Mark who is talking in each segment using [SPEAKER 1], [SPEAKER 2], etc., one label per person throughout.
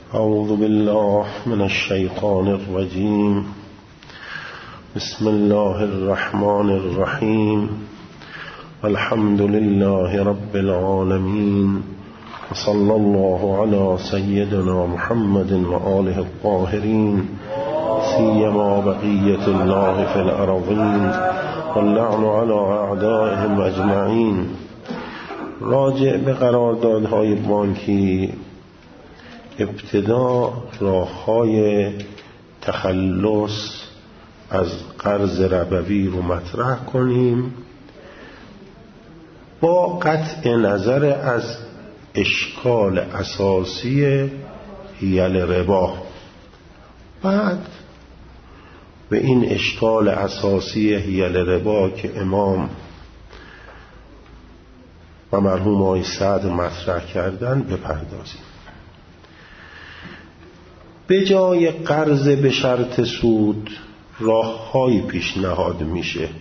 [SPEAKER 1] اعوذ بالله من الشیطان الرجیم. بسم الله الرحمن الرحیم. الحمد لله رب العالمین. وصلی الله علی سیدنا محمد و آله الطاهرین، سیما بقیة الله فی الارضین واللعن علی اعدائهم اجمعین. راجع به قراردادهای بانکی، ابتدا راه‌های تخلص از قرض ربوی رو مطرح کنیم با قطع نظر از اشکال اساسی حیل ربا. بعد به این اشکال اساسی حیل ربا که امام و مرحوم آقای صدر مطرح کردن بپردازیم. به جای قرض به شرط سود راه‌هایی پیشنهاد میشه.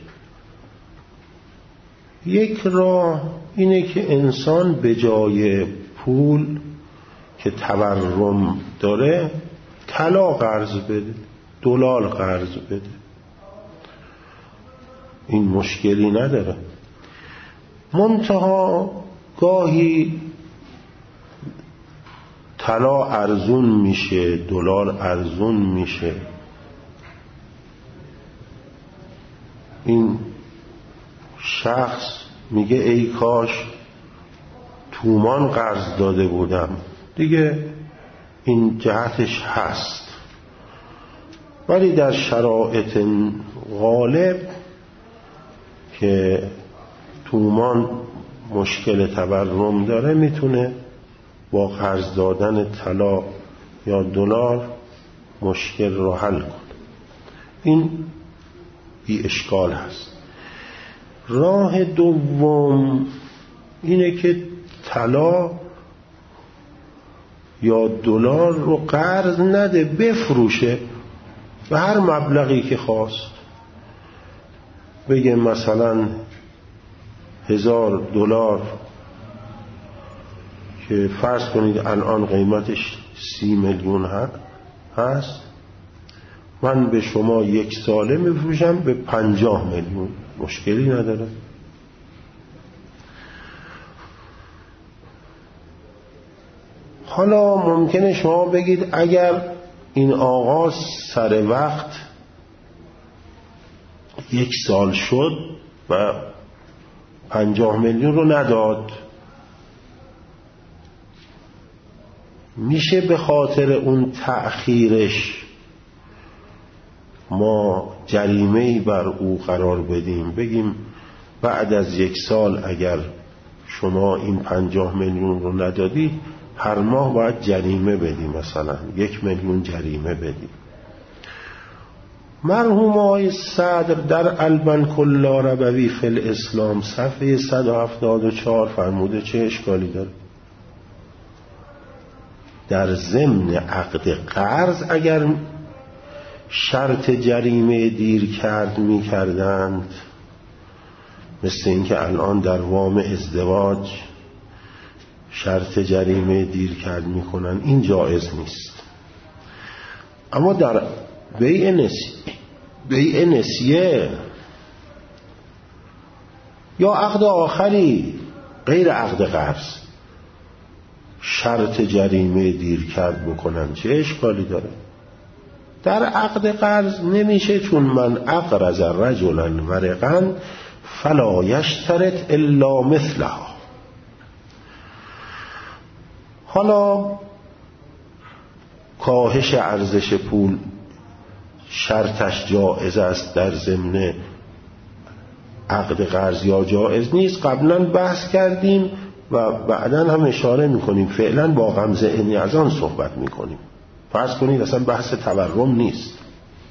[SPEAKER 1] یک راه اینه که انسان به جای پول که تورم داره طلا قرض بده، دلار قرض بده. این مشکلی نداره. منتها گاهی طلا ارزون میشه، دلار ارزون میشه. این شخص میگه ای کاش تومان قرض داده بودم. دیگه این جهتش هست، ولی در شرایط غالب که تومان مشکل تورم داره میتونه با قرض دادن طلا یا دلار مشکل رو حل کنه. این بی اشکال هست. راه دوم اینه که طلا یا دلار رو قرض نده، بفروشه به هر مبلغی که خواست. بگه مثلا 1000 دلار که فرض کنید الان قیمتش 30 میلیون هست، من به شما 1 ساله میفروشم به 50 میلیون، مشکلی نداره. حالا ممکنه شما بگید اگر این آقا سر وقت 1 سال شد و 50 میلیون رو نداد، میشه به خاطر اون تأخیرش ما جریمه‌ای بر او قرار بدیم، بگیم بعد از 1 سال اگر شما این 50 میلیون رو ندادی هر ماه باید جریمه بدی، مثلا 1 میلیون جریمه بدی. مرحوم آقای صدر در البنک اللاربوی فی الاسلام صفحه 174 فرموده چه اشکالی داره؟ در ضمن عقد قرض اگر شرط جریمه دیر کرد می کردند، مثل اینکه الان در وام ازدواج شرط جریمه دیر کرد می کنن، این جایز نیست. اما در بیع نسیه یا عقد آخری غیر عقد قرض شرط جریمه دیر کرد بکنن چه اشکالی داره؟ در عقد قرض نمیشه، چون من اقرض رجلا ورقا فلا یشترط الا مثلها. حالا کاهش ارزش پول شرطش جائز است در ضمن عقد قرض یا جائز نیست، قبلا بحث کردیم و بعداً هم اشاره میکنیم. فعلا با غمزه اینی از آن صحبت میکنیم. فرض کنید اصلا بحث تورم نیست.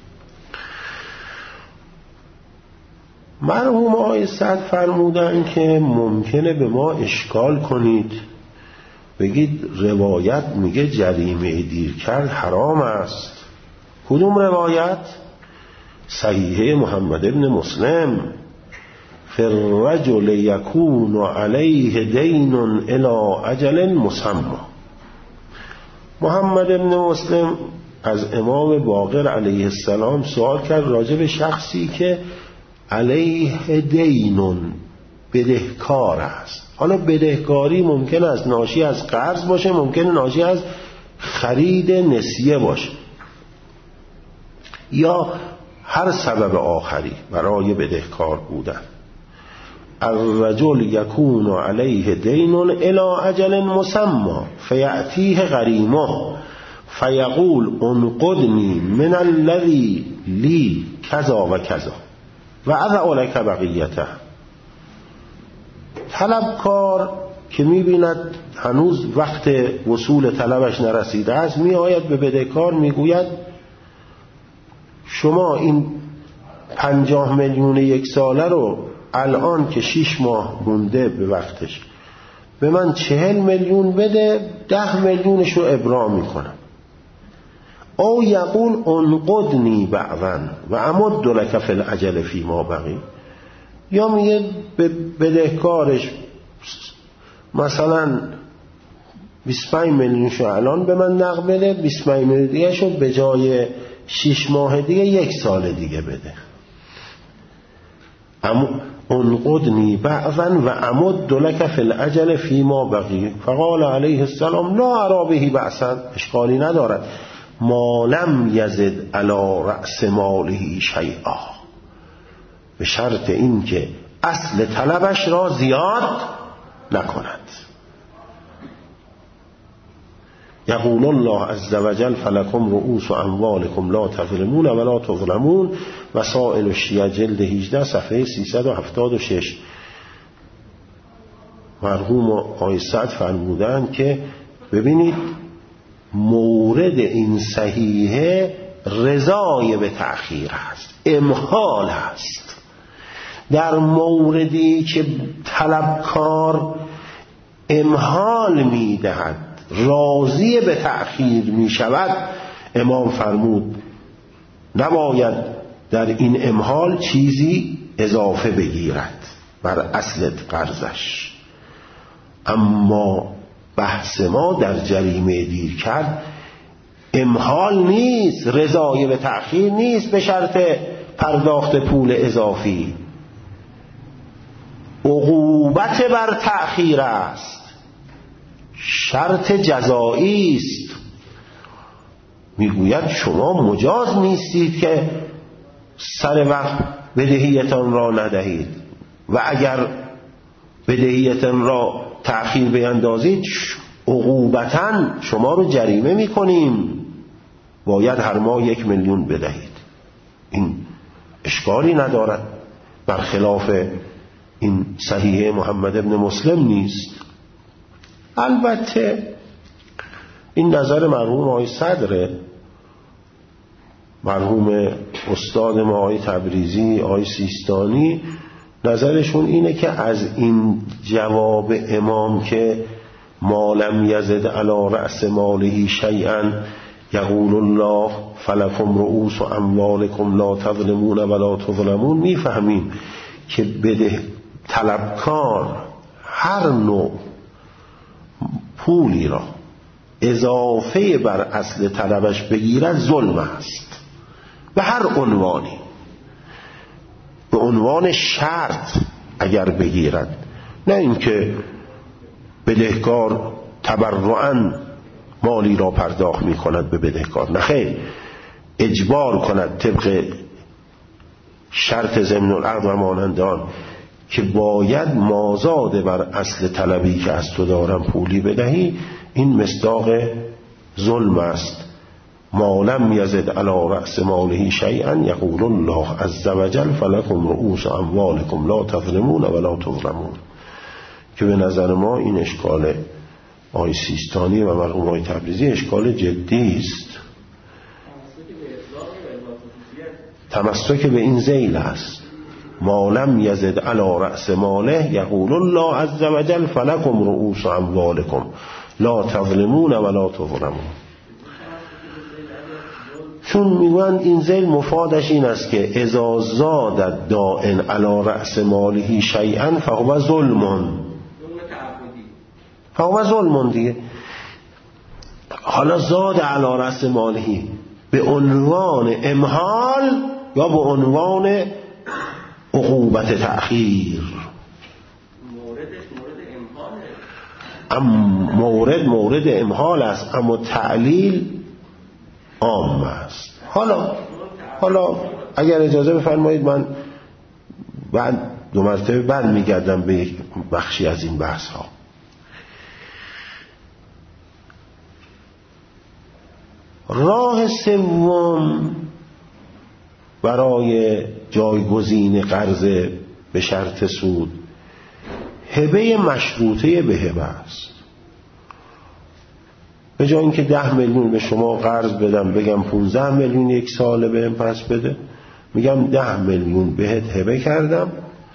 [SPEAKER 1] مرحوم آقای صدر فرمودن که ممکنه به ما اشکال کنید، بگید روایت میگه جریمه دیر کرد حرام است. کدوم روایت؟ صحیحه محمد ابن مسلم. فالرجل یکون علیه دین الی اجل مسمى. محمد ابن مسلم از امام باقر علیه السلام سوال کرد راجع به شخصی که علیه دینون، بدهکار است. حالا بدهکاری ممکن است ناشی از قرض باشه، ممکن ناشی از خرید نسیه باشه، یا هر سبب آخری برای بدهکار بودن. الرجل یکون علیه دین الی اجل مسمى فیأتیه غریمه فیقول انقدنی من الذی لی کذا و کذا و اضع لک بقیته. طلبکار که می‌بیند هنوز وقت وصول طلبش نرسیده است، میآید به بدهکار میگوید شما این 50 میلیون یک ساله رو الان که 6 ماه مونده به وقتش به من 40 میلیون بده، 10 میلیونش رو ابرام میکنم. او یقول انقدنی بعضا و امد لک فی الاجل فی ما بقی. یا میگه به بدهکارش مثلا 25 میلیون شو الان به من نقد بده، 25 میلیون دیگه شو به جای 6 ماه دیگه 1 سال دیگه بده. انقدنی بعضا و امد لک فی الاجل فی ما بقی. فقال علیه السلام لا ارا به بأسا، اشکالی ندارد، ما لم یزد علی رأس ماله شیئا، به شرط این که اصل طلبش را زیاد نکند. یقول الله عز وجل فلکم رؤوس اموالکم لا تظلمون ولا تظلمون. وسائل الشیعه جلد 18 صفحه 376. مرحوم آقای سعد فرمودند که ببینید مورد این صحیحه رضای به تأخیر است، امهال است. در موردی که طلبکار امهال میدهد، راضی به تأخیر می شود، امام فرمود نباید در این امهال چیزی اضافه بگیرد بر اصل قرضش. اما بحث ما در جریمه دیر کرد امهال نیست، رضای به تأخیر نیست به شرط پرداخت پول اضافی، عقوبت بر تأخیر است، شرط جزایی است. میگوید شما مجاز نیستید که سر وقت بدهیتان را ندهید و اگر بدهیتان را تأخیر بیندازید عقوبتاً شما رو جریمه میکنیم، باید هر ماه 1 میلیون بدهید. این اشکالی ندارد، برخلاف این صحیح محمد ابن مسلم نیست. البته این نظر مرحوم آقای صدر، مرحوم استاد ما آقای تبریزی، آقای سیستانی، نظرشون اینه که از این جواب امام که ما لم یزد علی رأس ماله شیئا یقول الله فلکم رؤوس اموالکم لا تظلمون ولا تظلمون، میفهمیم که بده طلبکار هر نوع پولی را اضافه بر اصل طلبش بگیرد ظلم است، به هر عنوانی، به عنوان شرط اگر بگیرد، نه اینکه بدهکار تبرعاً مالی را پرداخت می کند به بدهکار، نه خیر، اجبار کند طبق شرط ضمن العقد و مانند آن که باید مازاد بر اصل طلبی که از تو دارم پولی بدهی، این مصداق ظلم است. ما لم یزد علی رأس ماله شیئا یقول الله عز وجل فلکم رؤوس اموالکم لا تظلمون ولا تظلمون، که به نظر ما این اشکال آقای سیستانی و مرحوم آقای تبریزی اشکال جدی است. تمسک به این ذیل است، ما لم یزد علی رأس ماله یقول الله عز وجل فلکم رؤوس اموالکم لا تظلمون ولا تظلمون. چون میگویند این ذیل مفادش این است که اذا زاد دائن علی رأس ماله شیئا فهو ظلم، فهو ظلم دیگه. حالا زاد علی رأس مالهی به عنوان امهال یا به عنوان عقوبت تأخیر. مورد امهال است، اما تعلیل عام است. حالا اگر اجازه بفرمایید من بعد 2 مرتبه بعد میگردم به بخشی از این بحث ها. راه سوم برای جایگزین قرض به شرط سود هبه مشروطه به هبه است. به جای اینکه 10 میلیون به شما قرض بدم بگم 15 میلیون 1 ساله بهم پس بده، میگم 10 میلیون بهت هبه کردم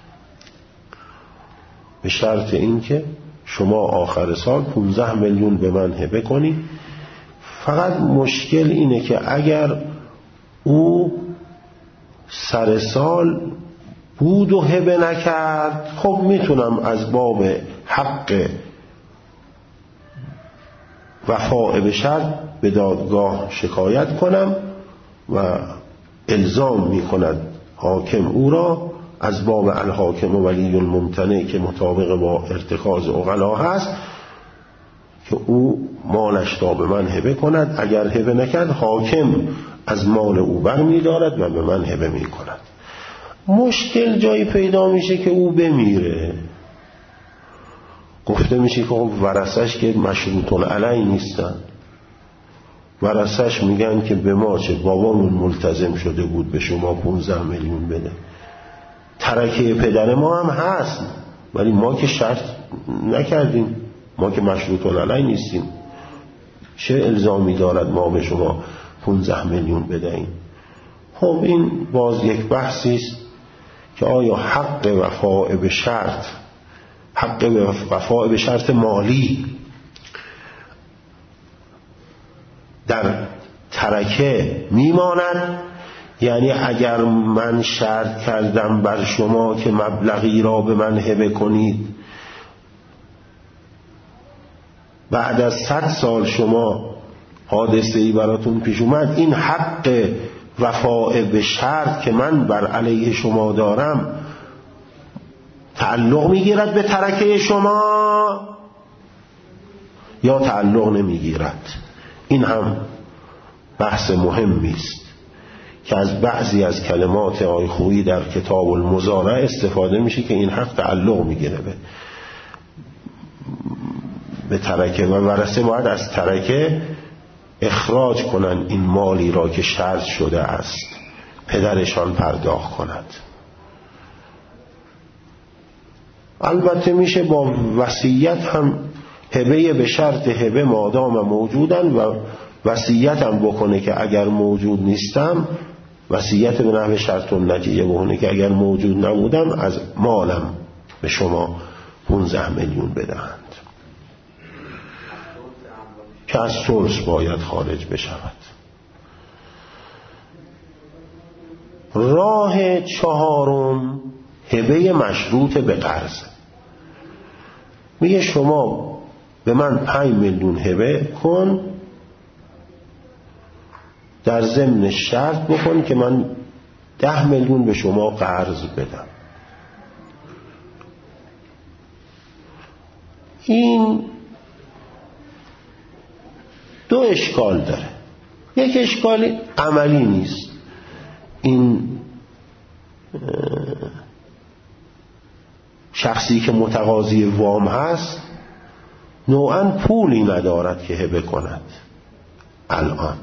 [SPEAKER 1] به شرط اینکه شما آخر سال 15 میلیون به من هبه کنی. فقط مشکل اینه که اگر او سر سال بود و هبه نکرد، خب میتونم از باب حق وفاء به شرط به دادگاه شکایت کنم و الزام میکند حاکم او را از باب الحاکم ولی الممتنع که مطابق با ارتکاز عقلا هست که او مالش را به من هبه کند. اگر هبه نکرد حاکم از مال او برمی‌دارد و به من هبه میکند. مشکل جایی پیدا میشه که او بمیره، گفته میشه که خب ورثش که مشروط علیه نیستن، ورثش میگن که به ما چه، بابامون ملتزم شده بود به شما 15 میلیون بده، ترکه پدر ما هم هست ولی ما که شرط نکردیم، ما که مشروط علیه نیستیم، چه الزامی دارد ما به شما 15 میلیون بدهیم؟ خب این باز یک بحثی است که آیا حق وفاء به شرط، حق وفاء به شرط مالی در ترکه میماند؟ یعنی اگر من شرط کردم بر شما که مبلغی را به من هبه کنید، بعد از 100 سال شما حادثه‌ای براتون پیش اومد، این حق وفاء به شرط که من بر علیه شما دارم تعلق میگیرد به ترکه شما یا تعلق نمیگیرد؟ این هم بحث مهمی است که از بعضی از کلمات آقای خویی در کتاب المزارع استفاده میشه که این حق تعلق میگیره به ترکه و ورثه باید از ترکه اخراج کنن این مالی را که شرط شده است پدرشان پرداخت کند. البته میشه با وصیت هم هبه به شرط هبه مادام موجودن و وصیت هم بکنه که اگر موجود نیستم، وصیت به نحو شرط النجیه بکنه که اگر موجود نبودم از مالم به شما 15 میلیون بدهند که از ثلث باید خارج بشود. راه چهارم هبه مشروط به قرض. میگه شما به من 5 میلیون هبه کن، در ضمن شرط بکن که من 10 میلیون به شما قرض بدم. این 2 اشکال داره. یک اشکال عملی نیست، این شخصی که متقاضی وام هست نوعاً پولی ندارد که هبه کند. الان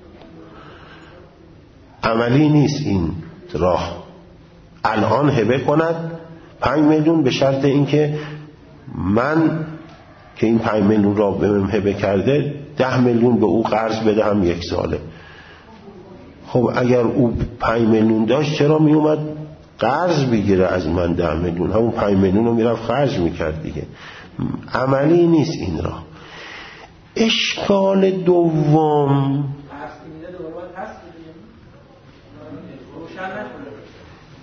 [SPEAKER 1] عملی نیست این راه. الان هبه کند 5 میلیون به شرط اینکه من که این 5 میلیون را به من هبه کرده 10 میلیون به او قرض بدهم 1 ساله. خب اگر او 5 میلیون داشت چرا می اومد قرض بگیره از من 10 میلیون؟ همون 5 میلیون رو میرفت خرج میکرد دیگه. عملی نیست این راه. اشکال دوم،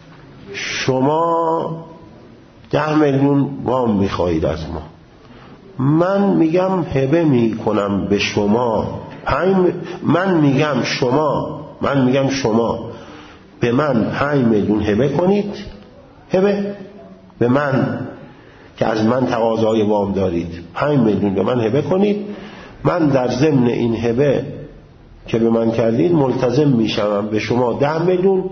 [SPEAKER 1] شما 10 میلیون وام میخواهید از ما، من میگم هبه میکنم به شما، من میگم شما به من 5 میلیون هبه کنید، هبه به من که از من تقاضای وام دارید 5 میلیون به من هبه کنید، من در ضمن این هبه که به من کردید ملتزم میشم به شما 10 میلیون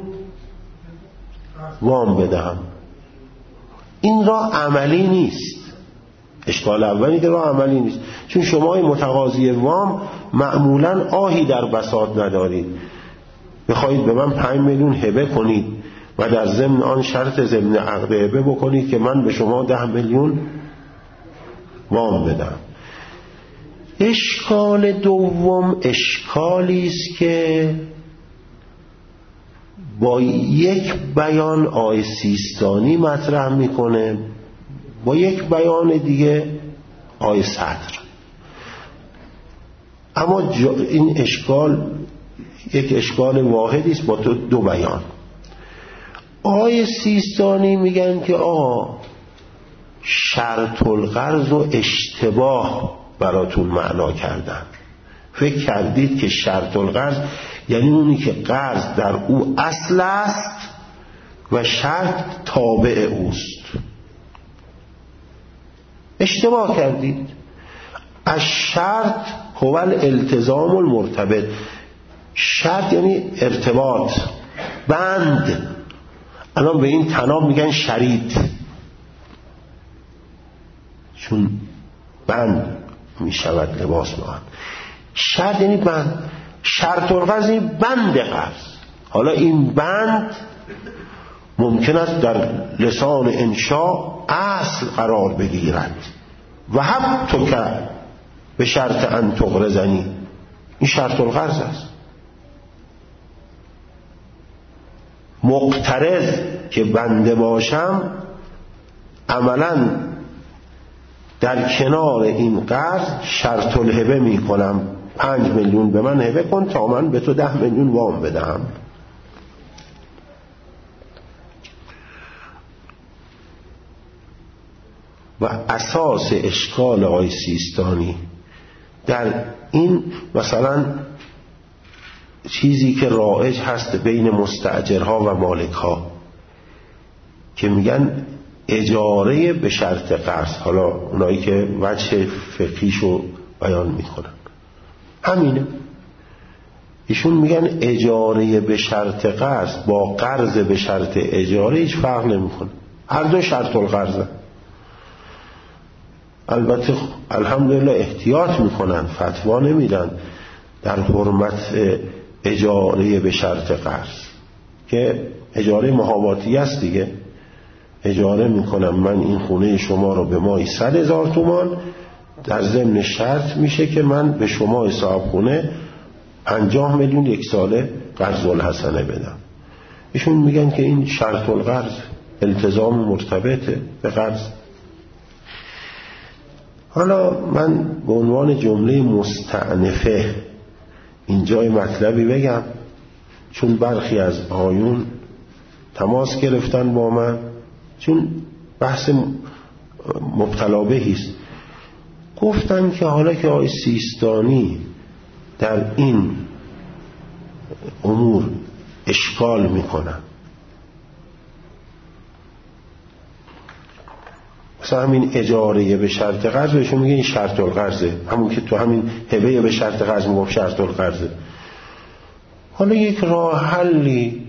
[SPEAKER 1] وام بدهم. این راه عملی نیست. اشکال اولی که راه عملی نیست، چون شما متقاضی وام معمولا آهی در بساط ندارید، بخواید به من 5 میلیون هبه کنید و در ضمن آن شرط ضمن عقد هبه بکنید که من به شما 10 میلیون وام بدم. اشکال دوم اشکالی است که با یک بیان آقای سیستانی مطرح میکنه، با یک بیان دیگه آقای صدر. اما این اشکال یک اشکال واحدی است با دو بیان. آقای سیستانی میگن که شرط القرض و اشتباه براتون معنا کردن. فکر کردید که شرط القرض یعنی اونی که قرض در او اصل است و شرط تابع اوست. اشتباه کردید. الشرط هو الالتزام المرتبط. شرط یعنی ارتباط، بند. الان به این طناب میگن شرید، چون بند میشود لباس ما. شرط یعنی بند. شرط القرض یعنی بند قرض. حالا این بند ممکن است در لسان انشاء اصل قرار بگیرد. و هم تو که به شرط ان تقرضنی، این شرط القرض است. مقترض که بنده باشم عملا در کنار این قرض شرط الهبه می کنم، 5 میلیون به من هبه کن تا من به تو 10 میلیون وام بدهم. و اساس اشکال آقای سیستانی در این مثلا چیزی که رایج هست بین مستاجرها و مالکها که میگن اجاره به شرط قرض، حالا اونایی که وجه فقهیشو بیان میکنن همینه. ایشون میگن اجاره به شرط قرض با قرض به شرط اجاره هیچ فرق نمیکنه، هر دو شرط القرضه. البته الحمدلله احتیاط میکنن، فتوا نمیدن در حرمت اجاره به شرط قرض که اجاره محاباتی است دیگه. اجاره میکنم من این خونه شما رو به ماهی 100,000 تومان، در ضمن شرط میشه که من به شما حساب خونه 50 میلیون یک ساله قرض الحسنه بدم. ایشون میگن که این شرط القرض التزام مرتبطه به قرض. حالا من به عنوان جمله مستأنفه اینجای مطلبی بگم، چون برخی از آیون تماس گرفتن با من، چون بحث مبتلا بهیست. گفتن که حالا که آقای سیستانی در این امور اشکال میکنن، مثلا همین اجاره به شرط قرض بهشون میگه این شرط القرضه، همون که تو همین هبه به شرط قرض میگه شرط القرضه. حالا یک راه حلی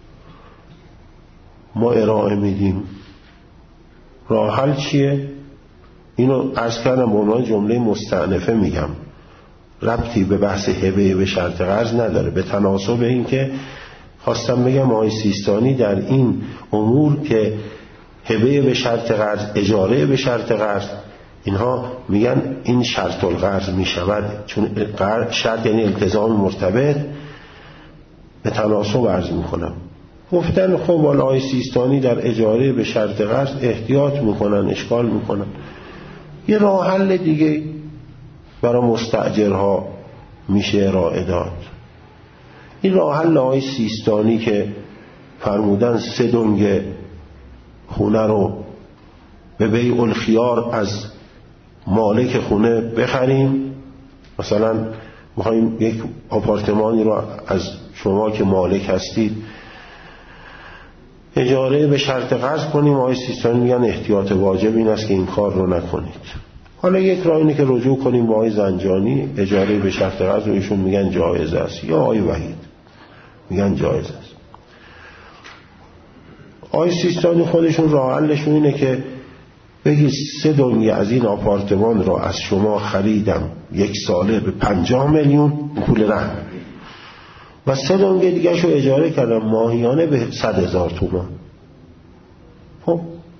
[SPEAKER 1] ما ارائه میدیم. راه حل چیه؟ اینو عرض کردم به عنوان جمله مستأنفه میگم، ربطی به بحث هبه به شرط قرض نداره، به تناسب این که خواستم بگم آقای سیستانی در این امور که هبه به شرط قرض، اجاره به شرط قرض، اینها میگن این شرط القرض میشود، چون شرط یعنی التزام مرتبط، به تناسب عرض میکنم. گفتن خب والا آقای سیستانی در اجاره به شرط قرض احتیاط میکنن، اشکال میکنن. یه راه حل دیگه برای مستاجرها میشه ارائه داد. این راه حل آقای سیستانی که فرمودن 3 دنگ خونه رو به بیع الخیار از مالک خونه بخریم، مثلا میخوایم یک آپارتمانی رو از شما که مالک هستید اجاره به شرط قرض کنیم. آقای سیستانی میگن احتیاط واجب این است که این کار رو نکنید. حالا یک راه اینه که رجوع کنیم با آقای زنجانی، اجاره به شرط قرض رو ایشون میگن جایز است، یا آقای وحید میگن جایز است. آقای سیستانی خودشون راه حلشون اینه که بگید 3 دنیا از این آپارتمان را از شما خریدم 1 ساله به 50 میلیون پول رهن و 3 دنیا دیگه شو اجاره کردم ماهیانه به 100,000 تومان. خب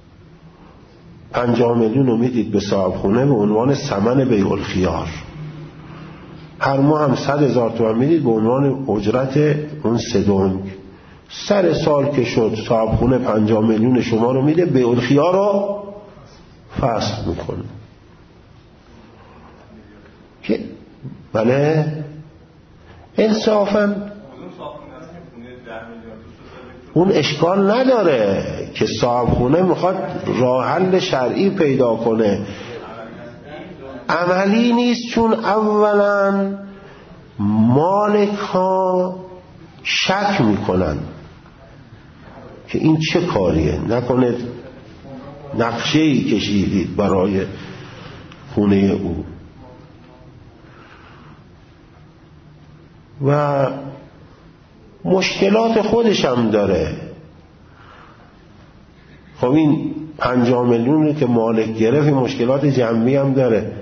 [SPEAKER 1] 50 میلیون رو میدید به صاحب خونه به عنوان ثمن بیع الخیار، هر ماه هم 100,000 تومان میدید به عنوان اجرت اون 3 دنگ. سر سال که شد صاحب خونه 50 میلیون شما رو میده، بیع الخیار رو فسخ میکنه که بله انصافاً اون اشکال نداره که صاحب خونه میخواد راه حل شرعی پیدا کنه، عملی نیست. چون اولا مالک ها شک میکنن که این چه کاریه، نکنه نقشه‌ای کشیدید برای خونه او. و مشکلات خودش هم داره. خب این 50 میلیون رو که مالک گرفت مشکلات جنبی هم داره.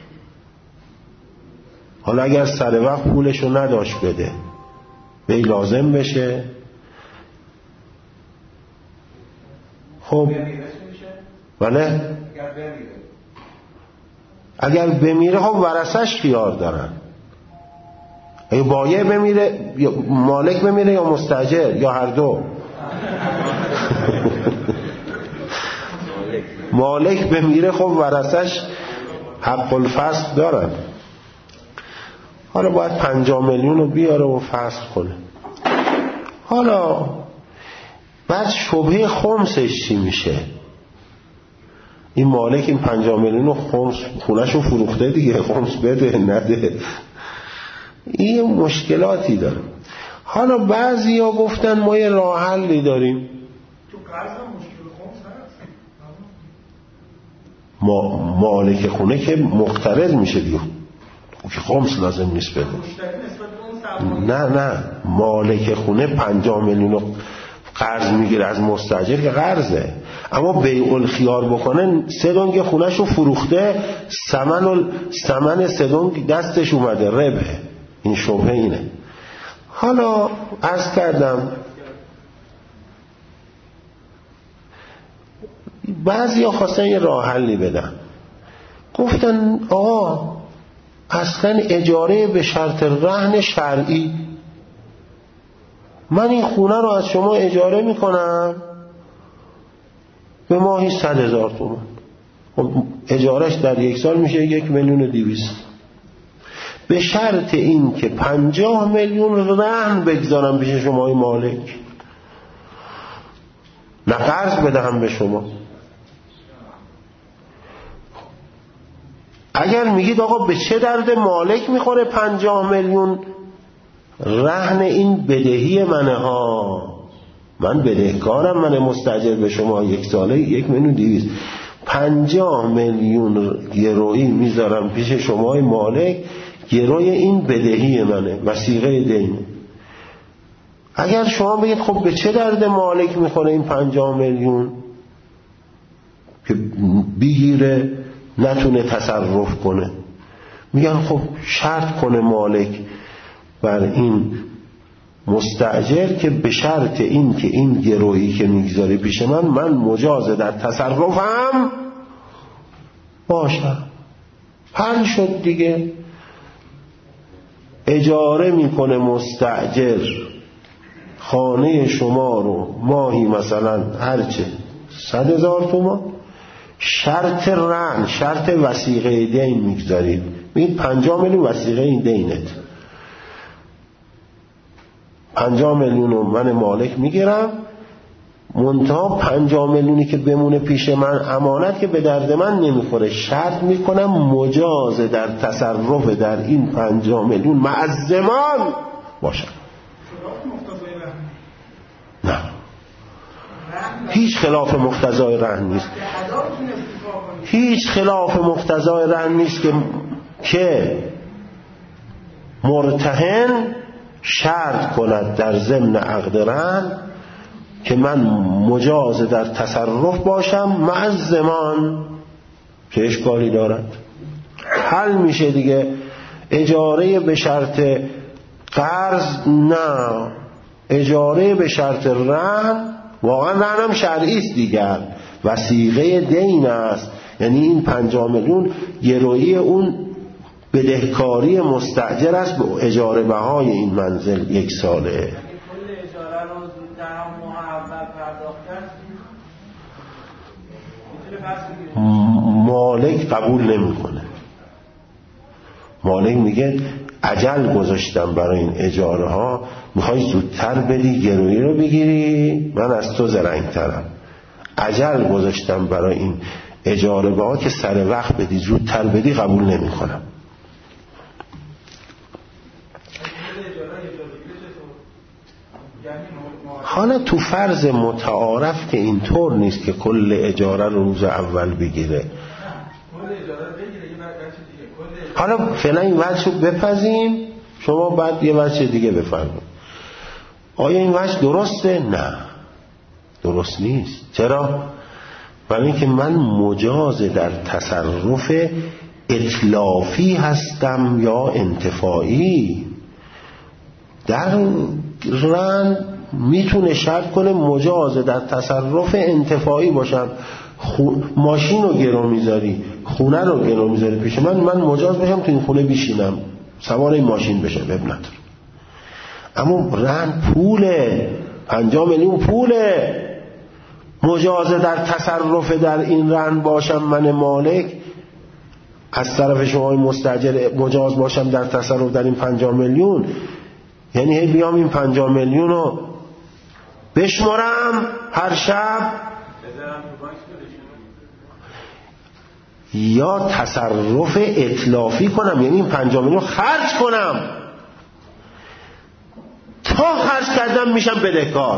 [SPEAKER 1] حالا اگر سر وقت پولش رو نداشت بده به لازم بشه، خب بله اگر بمیره خب ورثش خیار دارن. اگه بایع بمیره یا مالک بمیره یا مستاجر یا هر دو مالک بمیره خب ورثش حق الفصل دارن. حالا باید 50 میلیون رو بیاره و فصل کنه. حالا بعد شبهه خمسش چی میشه؟ این مالک این 50 میلیون رو خمس خونه‌شو فروخته دیگه، خمس بده نده، این مشکلاتی داره. حالا بعضیا گفتن ما یه راه حلی داریم.
[SPEAKER 2] تو قرض هم مشکل خمس هست.
[SPEAKER 1] مالک خونه که مقترض میشه دیگه، که خمس لازم نیست بده. نه مالک خونه 50 میلیون رو قرض میگیره از مستاجر که قرضه، اما بیع الخیار بکنه 3 دنگ خونه‌ش رو فروخته، ثمن 3 دنگ دستش اومده، ربحه. این شبهه اینه. حالا عرض کردم بعضی ها خواستن یه راه حلی بدن، گفتن آقا اصلا اجاره به شرط رهن شرعی، من این خونه رو از شما اجاره میکنم به ماهی 100,000 تومان. خب اجارش در 1 سال میشه 1,200,000 به شرط این که 50 میلیون رهن بگذارم پیش شما مالک، نه قرض بدهم به شما. اگر میگید آقا به چه درد مالک میخوره 50 میلیون رهن، این بدهی منه ها، من بدهکارم، من مستاجر به شما 1 ساله 1,200,000 50 میلیون گرویی میذارم پیش شما مالک، گروی این بدهی منه، وثیقه دینه. اگر شما بگید خب به چه درد مالک میخوره این 50 میلیون که بگیره نتونه تصرف کنه، میگن خب شرط کنه مالک بر این مستاجر که به شرط این که این گرویی که میگذاره پیش من مجاز در تصرفم باشم. حل شد دیگه. اجاره میکنه مستاجر خانه شما رو ماهی مثلا هرچه 100,000 تومان، شرط رهن، شرط وثیقه دین میگذارید، میگید 50 میلیون وثیقه این دینت، 50 میلیون رو من مالک میگیرم، منتها 50 میلیونی که بمونه پیش من امانت که به درد من نمیخوره، شرط میکنم مجاز در تصرف در این 50 میلیون معزمان باشم. نه، هیچ خلاف مقتضای رهن نیست. هیچ خلاف مقتضای رهن نیست که مرتهن شرط کند در ضمن عقد رهن که من مجاز در تصرف باشم مع الضمان. چه اشکالی دارد؟ حل میشه دیگه. اجاره به شرط قرض نه، اجاره به شرط رهن واقعا رهن هم شرعی است دیگر، وثیقه دین است. یعنی این 50 میلیون گرویی اون بدهکاری مستاجر است به اجاره بهای این منزل 1 ساله. مالک قبول نمیکنه. مالک میگه عجل گذاشتم برای این اجاره ها، میخوای زودتر بدی گرویی رو بگیری، من از تو زرنگترم. عجل گذاشتم برای این اجاره ها که سر وقت بدی، زودتر بدی، قبول نمیکنم. حالا تو فرض متعارف که اینطور نیست که کل اجاره رو روز اول بگیره. حالا فعلا این وجه رو بپذیم، شما بعد یه وجه دیگه بفرمایید. آیا این وجه درسته؟ نه، درست نیست. چرا؟ برای اینکه من مجاز در تصرف اتلافی هستم یا انتفاعی. در رهن میتونه شرط کنه مجاز در تصرف انتفاعی باشم. ماشین رو گرو میذاری، خونه رو گرو میذاری پیش من مجاز باشم تو این خونه بشینم، سوار این ماشین بشم، اب نداره. اما رهن پوله، 50 میلیون پوله. مجاز در تصرف در این رهن باشم من مالک، از طرف شما مستاجر مجاز باشم در تصرف در این 50 میلیون. یعنی بیام این 50 میلیون رو بشمارم هر شب، یا تصرف اتلافی کنم، یعنی این 50 میلیون خرج کنم. تا خرج کردم میشم بدهکار،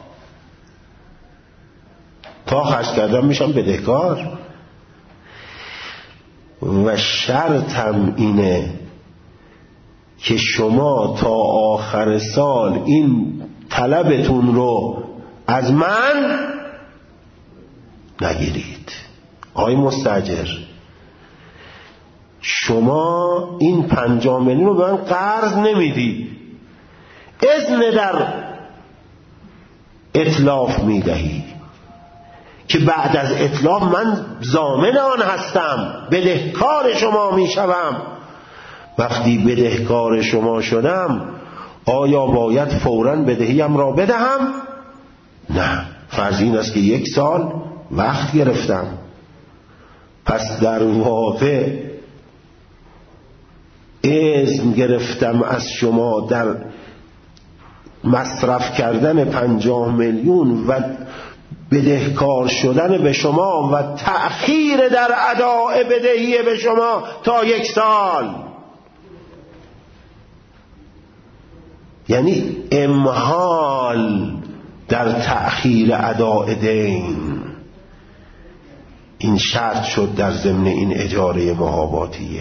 [SPEAKER 1] تا خرج کردم میشم بدهکار. و شرطم اینه که شما تا آخر سال این طلبتون رو از من نگیرید. آقای مستاجر، شما این 50 میلیون رو به من قرض نمیدی، اذن در اتلاف میدهی که بعد از اتلاف من ضامن آن هستم، بدهکار شما میشوم. وقتی بدهکار شما شدم آیا باید فوراً بدهیم را بدهم؟ نه، فرض این است که 1 سال وقت گرفتم. پس در واقع اذن گرفتم از شما در مصرف کردن 50 میلیون و بدهکار شدن به شما و تأخیر در اداء بدهی به شما تا 1 سال. یعنی امهال در تأخیر اداء دین. این شرط شد در ضمن این اجاره محاباتیه.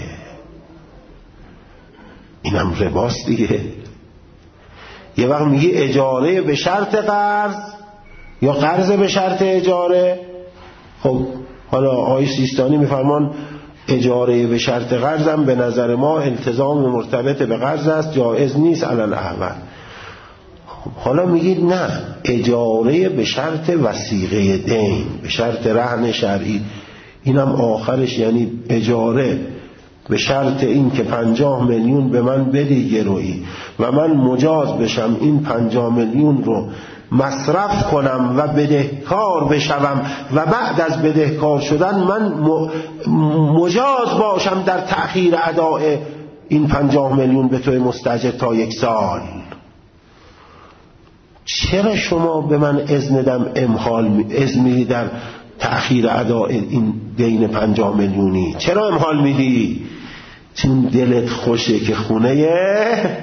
[SPEAKER 1] اینم رباست دیگه. یه وقت میگه اجاره به شرط قرض یا قرض به شرط اجاره. خب حالا آقای سیستانی میفرمان اجاره به شرط قرض هم به نظر ما التزام مرتبط به قرض است، جایز نیست علل احوال. حالا میگید نه، اجاره به شرط وثیقه دین، به شرط رهن شرعی. اینم آخرش یعنی اجاره به شرط این که 50 میلیون به من بدی گرویی و من مجاز بشم این 50 میلیون رو مصرف کنم و بدهکار بشوم و بعد از بدهکار شدن من مجاز باشم در تأخیر اداء این 50 میلیون به توی مستاجر تا 1 سال. چرا شما به من اذن میدی در تأخیر ادا این دین 50 میلیونی؟ چرا امهال میدی؟ چون دلت خوشه که خونه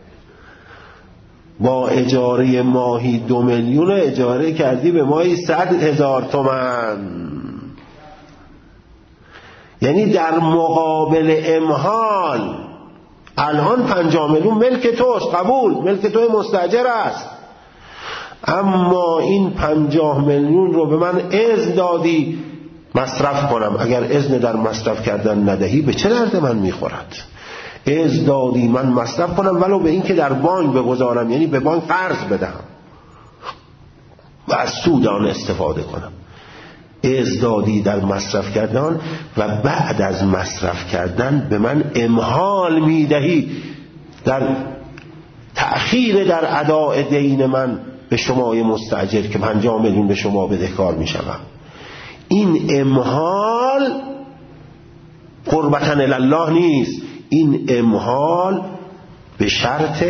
[SPEAKER 1] با اجاره ماهی 2 میلیون اجاره کردی به ماهی 100,000 تومان. یعنی در مقابل امهال الان 50 میلیون ملک توست، قبول، ملک توی مستاجر است، اما این 50 میلیون رو به من اذن دادی مصرف کنم. اگر اذن در مصرف کردن ندهی به چه درد من میخورد؟ اذن دادی من مصرف کنم ولو به این که در بانک بگذارم، یعنی به بانک قرض بدهم و از سود آن استفاده کنم. اذن دادی در مصرف کردن و بعد از مصرف کردن به من امهال میدهی در تأخیر در اداء دین من به شمای مستاجر که 50 میلیون به شما بدهکار میشوم. این امهال قربتن الله نیست، این امهال به شرط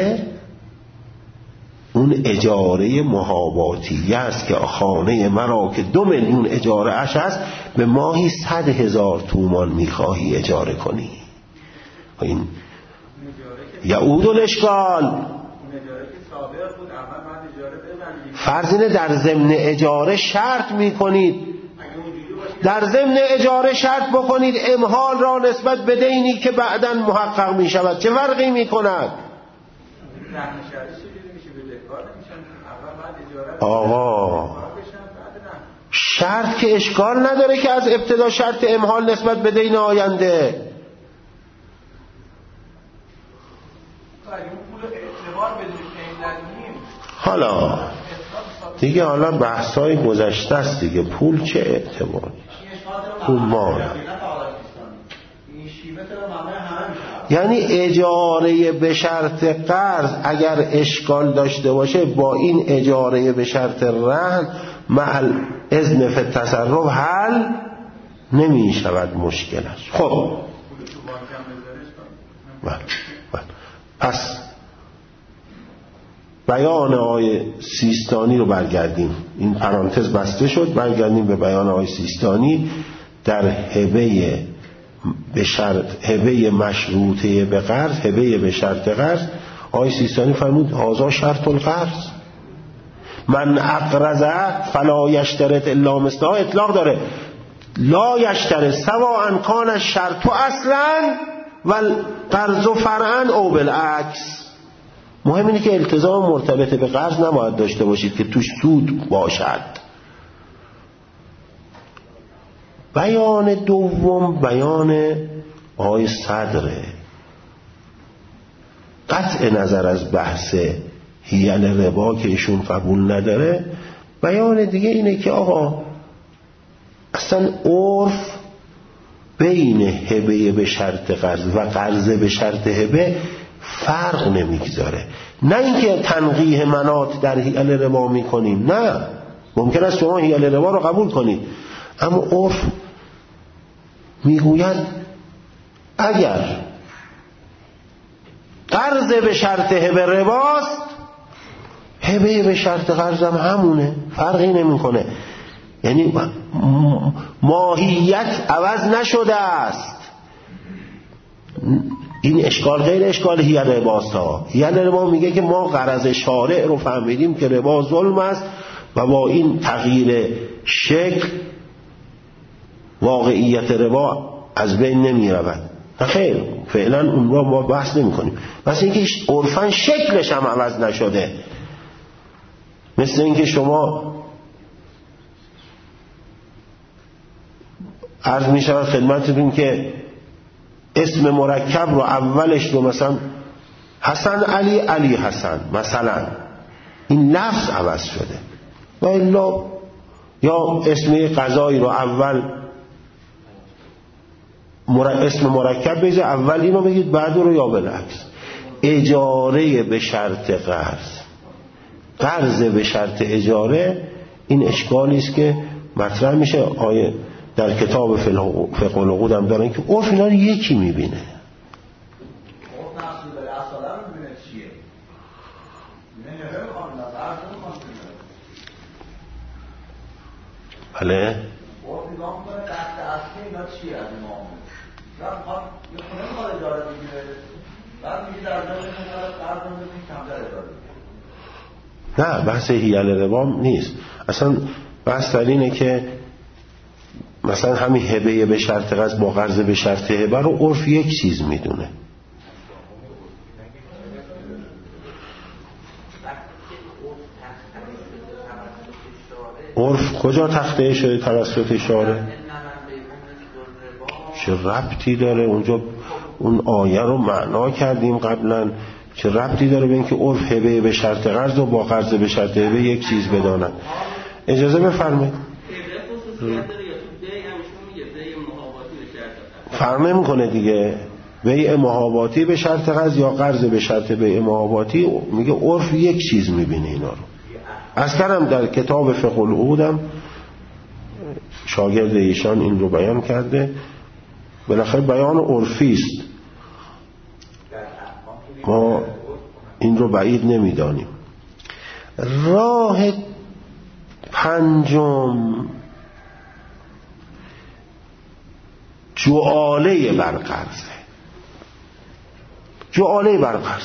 [SPEAKER 1] اون اجاره محاباتی است که خانه مرا که 2 میلیون اجاره اش است به ماهی 100,000 تومان میخواهی اجاره کنی. این یعود الاشکال. فرض اینه در ضمن اجاره شرط میکنید، در ضمن اجاره شرط بکنید امهال را نسبت به دینی که بعداً محقق میشود، چه فرقی میکند؟ آقا شرط که اشکال نداره که از ابتدا شرط امهال نسبت به دین آینده. حالا دیگه حالا بحثای گذشته است دیگه، پول چه اعتباری؟ پول مال. یعنی اجاره به شرط قرض اگر اشکال داشته باشه با این اجاره به شرط رهن مع اذن فی التصرف حل نمی شود مشکلش. خب پس بیان آقای سیستانی رو برگردیم، این پرانتز بسته شد، برگردیم به بیان آقای سیستانی در هبه مشروطه به قرض، هبه به شرط قرض. آقای سیستانی فرمود هذا شرط القرض، من اقرض فلا یشترط الا مثله. اطلاق داره، لا یشترط سواء کان الشرط اصلا و القرض فرعا او بالعکس. مهم اینه که التزام مرتبط به قرض نباید داشته باشید که توش سود باشد. بیان دوم بیان آقای صدره، قطع نظر از بحث حیل ربا که ایشون قبول نداره. بیان دیگه اینه که آقا اصلا عرف بین هبه به شرط قرض و قرض به شرط هبه فرق نمیگذاره. نه اینکه تنقیح مناط در حیل ربا میکنیم، نه، ممکن است شما حیل ربا رو قبول کنید، اما عرف میگوید اگر قرض به شرط هبه رباست، هبه به شرط قرض هم همونه، فرقی نمیکنه. یعنی ماهیت عوض نشده است. این اشکال غیر اشکال حیل رباست ها. حیل ربا میگه که ما غرض شارع رو فهمیدیم که ربا ظلم است و با این تغییر شکل واقعیت ربا از بین نمی رود. نه خیر، فعلا اون رو ما بحث نمی کنیم. مثل اینکه عرفاً شکلش هم عوض نشده. مثل اینکه شما عرض می شود خدمتتون که اسم مرکب رو اولش رو مثلا حسن علی، علی حسن مثلا، این لفظ عوض شده. و الا یا اسم غذایی رو اول اسم مرکب بگید اول اینو بگید بعد رو، یا بالعکس. اجاره به شرط قرض، قرض به شرط اجاره، این اشکالی است که مطرح میشه. آیه در کتاب فقه العقود هم دارن که عرف اینا رو یکی میبینه. بله نه بحث حیل روام نیست اصلا. بحث در اینه که مثلا همین هبه به شرط قرض با قرض به شرط هبه رو عرف یک چیز میدونه. عرف کجا تخته شده توسط شارع؟ چه ربطی داره؟ اونجا اون آیه رو معنا کردیم قبلا. چه ربطی داره به اینکه عرف هبه به شرط قرض و با قرض به شرط هبه یک چیز بدانند؟ اجازه بفرمایید. فرق نمی‌کنه دیگه. بیع محاباتی به شرط قرض یا قرض به شرط بیع محاباتی، میگه عرف یک چیز میبینه اینا رو. اصلا هم در کتاب فقه العقودم شاگرد ایشان این رو بیان کرده. بالاخره بیان عرفی است، ما این رو بعید نمیدانیم. راه پنجم جعاله بر قرضه. جعاله بر قرض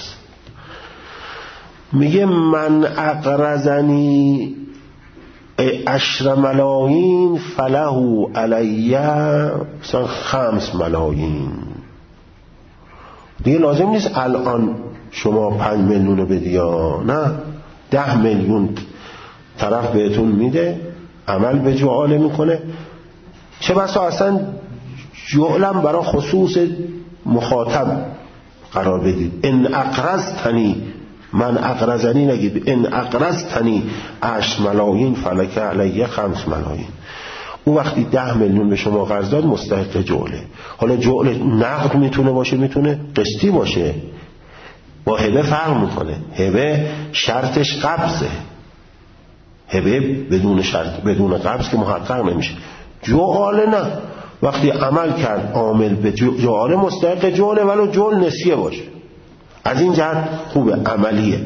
[SPEAKER 1] میگه من اقرضنی 10 ملایین فله علیه مثلا 5 ملایین. دیگه لازم نیست الان شما 5 میلیون بدی یا نه، 10 میلیون طرف بهتون میده، عمل به جعاله میکنه. چه بسا اصلا جعلم برای خصوص مخاطب قرار بدید. ان اقرضتنی، من اقرضنی نگید، ان اقرضتنی 10 ملایین فلک علیه 5 ملایین. اون وقتی 10 میلیون به شما قرض داد مستحق جعله. حالا جعل نقد میتونه باشه، میتونه قسطی باشه. با هبه فرق میکنه. هبه شرطش قبضه، هبه بدون شرط بدون قبض که محقق نمیشه. جعاله نه، وقتی عمل کرد عامل به جعاله مستحق جعله ولو جعل نسیه باشه. از این جهت خوبه، عملیه.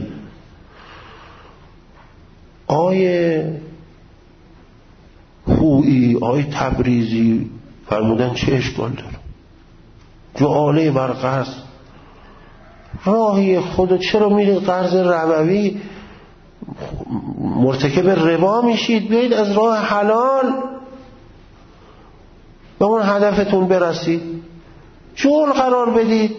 [SPEAKER 1] آیه خویی آیه تبریزی فرمودن چه اشکال داره؟ جعاله بر قرض راهی خود، چرا میرید قرض ربوی مرتکب ربا میشید؟ بیایید از راه حلال به اون هدفتون برسید، جعل قرار بدید.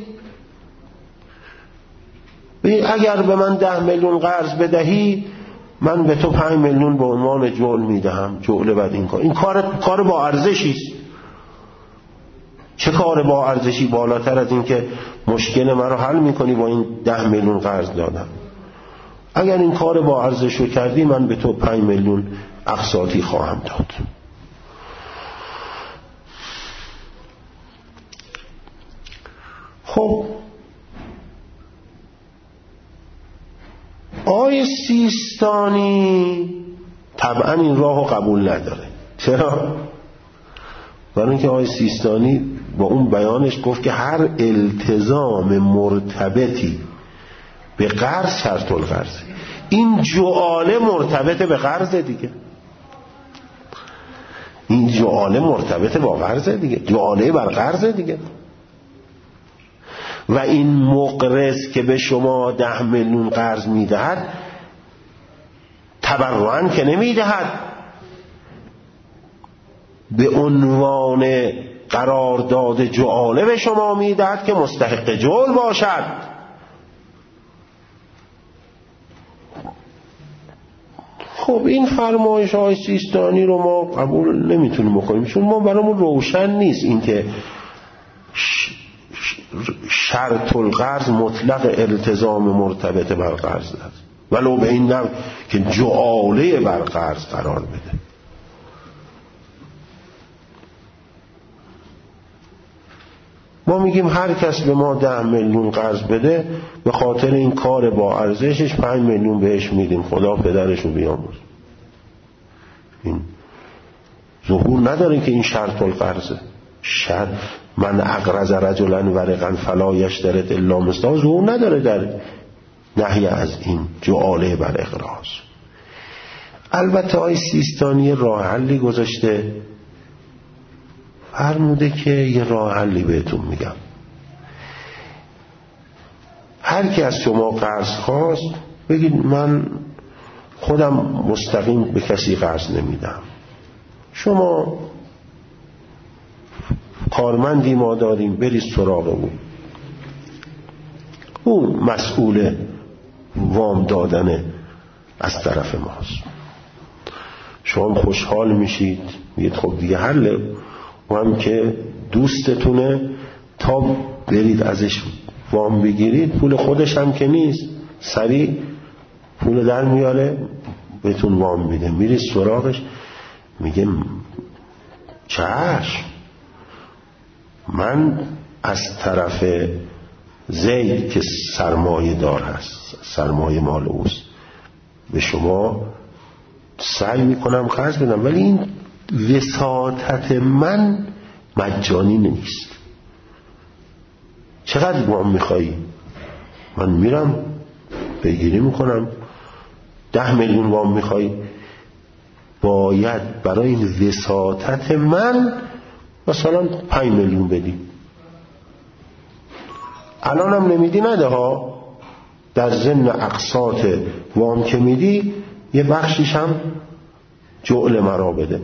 [SPEAKER 1] اگر به من 10 میلیون قرض بدهی من به تو 5 میلیون به عنوان جعل میدهم. جعل بعد این کار با ارزشی است. چه کار با ارزشی بالاتر از این که مشکل من رو حل میکنی با این 10 میلیون قرض دادم؟ اگر این کار با ارزش رو کردی من به تو 5 میلیون اقساطی خواهم داد. خب آیه سیستانی طبعا این راهو قبول نداره. چرا؟ برای اینکه آیه سیستانی با اون بیانش گفت که هر التزام مرتبطی به قرض شرط القرض. این جعاله مرتبط به قرض دیگه، این جعاله مرتبط با قرض دیگه، جعاله بر قرض دیگه. و این مقرض که به شما 10 میلیون قرض میدهد تبرعاً که نمیدهد، به عنوان قرارداد جعاله به شما میدهد که مستحق جعل باشد. خب این فرمایش های سیستانی رو ما قبول نمیتونیم بکنیم، چون ما برامون روشن نیست این که شرط القرض مطلق التزام مرتبط بر قرض است، ولو به این نوع که جعاله بر قرض قرار بده. ما میگیم هر کس به ما 10 میلیون قرض بده به خاطر این کار با ارزشش 5 میلیون بهش میدیم، خدا پدرشو بیامرز. این ظهور نداره که این شرط القرضه. شرط من اقرض رجلا ورقا فلا یشترط الا مثله ظهور نداره در نهی از این جعاله بر اقراض. البته آقای سیستانی راه حلی گذاشته، فرموده که یه راه حلی بهتون میگم. هر کی از شما قرض خواست بگید من خودم مستقیم به کسی قرض نمیدم، شما کارمندی ما داریم برید سراغ اون مسئول وام دادن از طرف ماست. شما خوشحال میشید، میگید خب دیگه حله، و هم که دوستتونه تا برید ازش وام بگیرید، پول خودش هم که نیست، سریع پول در میاره بهتون وام میده، میرید سراغش، میگه چشم، من از طرف زید که سرمایه دار هست، سرمایه مال اوست، به شما سعی میکنم قرض بدم، ولی این وساطت من مجانی نیست. چقدر وام میخوایی؟ من میرم پیگیری میکنم. 10 میلیون وام میخوایی؟ باید برای این وساطت من مثلا 5 میلیون بدی. الان هم نمیدی نده ها، در ضمن اقساط وام که میدی یه بخشیش هم جعل مرا بده.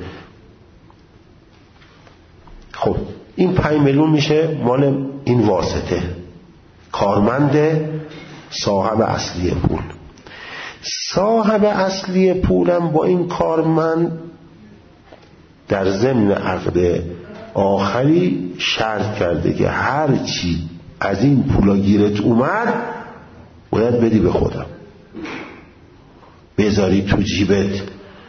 [SPEAKER 1] خب این 5 میلیون میشه مال این واسطه، کارمند صاحب اصلی پول. صاحب اصلی پولم با این کارمند در ضمن عقد آخری شرط کرده که هر چی از این پولا گیرت اومد باید بدی به خودم، بذاری تو جیبت.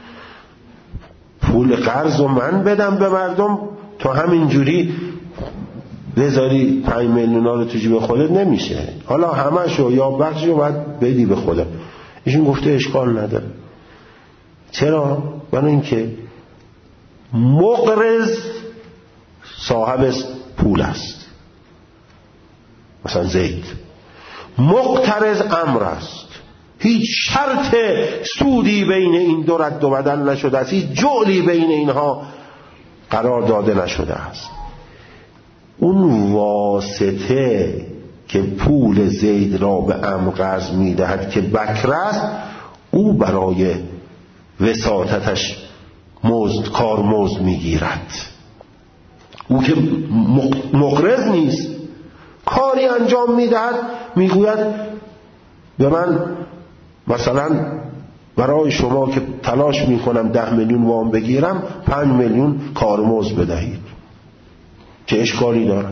[SPEAKER 1] پول قرض رو من بدم به مردم، تو همینجوری بذاری 5 میلیون رو تو جیب خودت نمیشه، حالا همشو یا بخشو باید بدی به خودم. ایشون گفته اشکال نداره. چرا؟ برای اینکه مقرض صاحب پول است، مثلا زید، مقترض امر است، هیچ شرط سودی بین این دو رد و بدل نشده است، هیچ جعلی بین اینها قرار داده نشده است. اون واسطه که پول زید را به امر قرض میدهد که بکر است، او برای وساطتش کارمزد میگیرد. او که مقرض نیست، کاری انجام میدهد، میگوید به من مثلا برای شما که تلاش میکنم 10 میلیون وام بگیرم 5 میلیون کارمزد بدهید، چه اشکالی دارد؟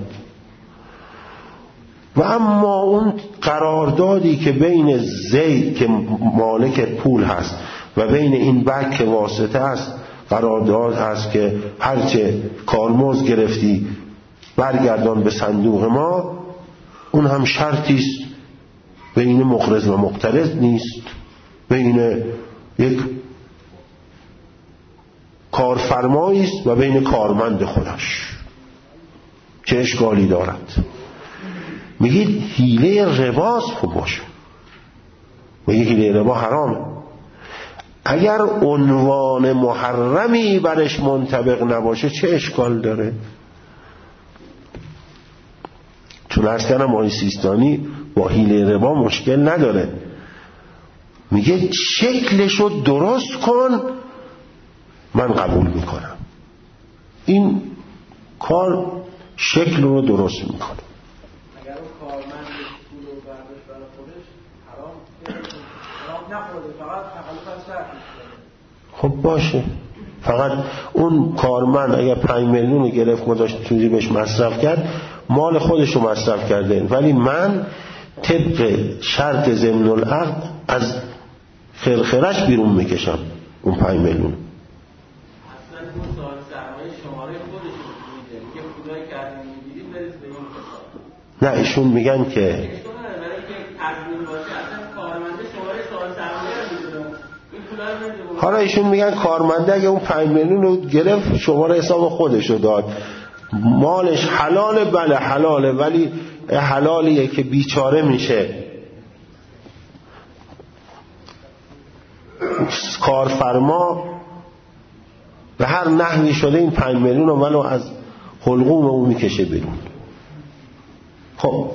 [SPEAKER 1] و اما اون قراردادی که بین زید که مالک پول هست و بین این بک که واسطه است، قرارداد هست که هرچه کارمزد گرفتی برگردان به صندوق ما، اون هم شرطی است، بین مقرض و مقترض نیست، بین یک کارفرمایی است و بین کارمند خودش، چه اشکالی دارد؟ میگید حیله رباست، خوب باشه، میگید حیله ربا حرامه. اگر عنوان محرمی برش منطبق نباشه چه اشکال داره؟ چون از کنم آقای سیستانی با حیله ربا مشکل نداره، میگه شکلشو درست کن من قبول میکنم. این کار شکل رو درست میکنه.
[SPEAKER 2] اگر اون کارمند پول رو برداشت برای خودش حرام نخورده، فقط تخلف از شرط میشه.
[SPEAKER 1] خب باشه، فقط اون کارمند اگر 5 میلیون رو گرفت گذاشت تو جیبش مصرف کرد، مال خودش رو مصرف کرده، ولی من طبق شرط ضمن العقد از خرخرش بیرون میکشم اون 5 میلیون.
[SPEAKER 2] اصلا اون صاحب سرمایه شماره خودش رو میده، میگه پولای کردن میگیرید برید به این حساب.
[SPEAKER 1] نه ایشون میگن که حالا ایشون میگن کارمنده اگه اون 5 میلیون رو گرفت شماره حساب خودش رو داد، مالش حلاله، بله حلاله، ولی حلالیه که بیچاره میشه. کارفرما به هر نحوی شده این 5 میلیون رو منو از حلقوم اون میکشه بیرون. خب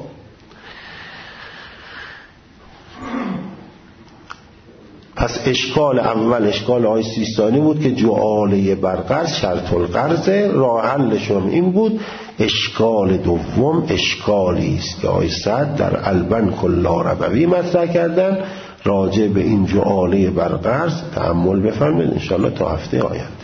[SPEAKER 1] پس اشکال اول اشکال آقای سیستانی بود که جعاله برقرض شرط القرض، راه حلشون این بود. اشکال دوم اشکالی است که آقای سعد در البنک اللاربوی مطرح کردن راجع به این جعاله برقرض. تأمل بفرمایید ان شاءالله تا هفته آینده.